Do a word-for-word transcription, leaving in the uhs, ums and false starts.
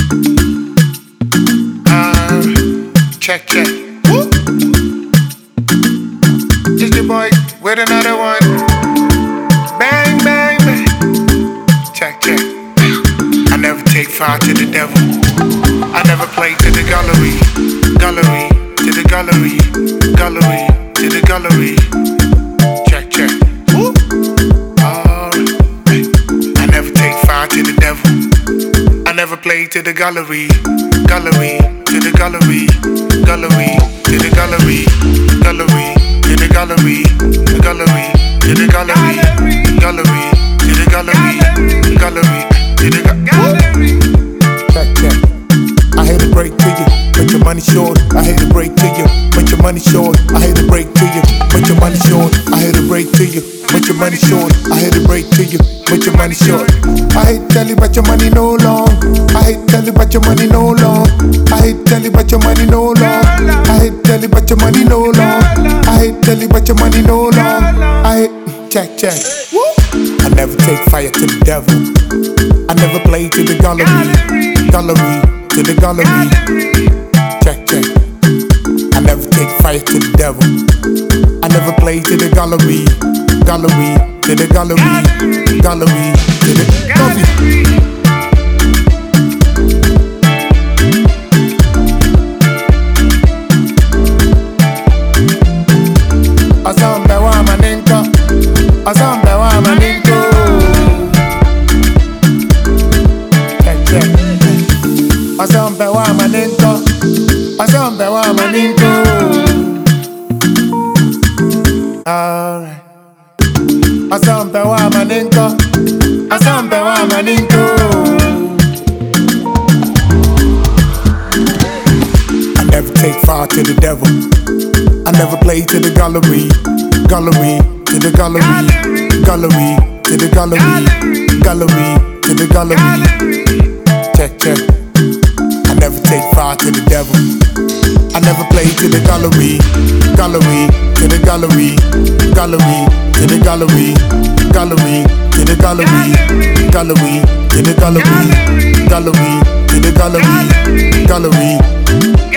Uh, check, check. Woo. It's your boy with another one. Bang, bang, bang. Check, check. I never take fire to the devil. I never play to the gallery. Gallery, to the gallery. Gallery, to the gallery. Check, check. Woo. Alright. I never take fire to the devil. I never play to the gallery. Gallery, to the gallery. Gallery, to the gallery. Gallery, to the gallery. Gallery, to the gallery. Gallery, to the gallery. Gallery, to the gallery. Check, check. I hate to break to you, but your money short. I hate to break to you, but your money short. I hate to break to you, but your money short. I hate to break to you, but your money short. I hate to break to you, but your money short. I hate tell you about your money no long. I hate tell you about your money no long. I hate tell you about your money no long. I hate tell you about your money no long. I hate tell you about your money no long. I hate check check. Woo. I never take fire to the devil. I never play to the gallery. Gallery, to the gallery. Check check. I never take fire to the devil. I never play to the gallery. Gallery, to the gallery. Gallery, to the gallery. Azambe wa maninko, azambe wa maninko. Check check. Azambe wa maninko, azambe wa maninko. Alright. Azambe wa maninko, azambe wa maninko. I never take fire to the devil. I never play to the gallery, gallery, to the gallery, gallery, to the gallery, gallery, to the gallery. Check, check. I never take fire to the devil. I never play to the gallery, gallery, to the gallery, gallery, to the gallery, gallery, to the gallery, gallery, to the gallery, gallery, to the gallery, gallery.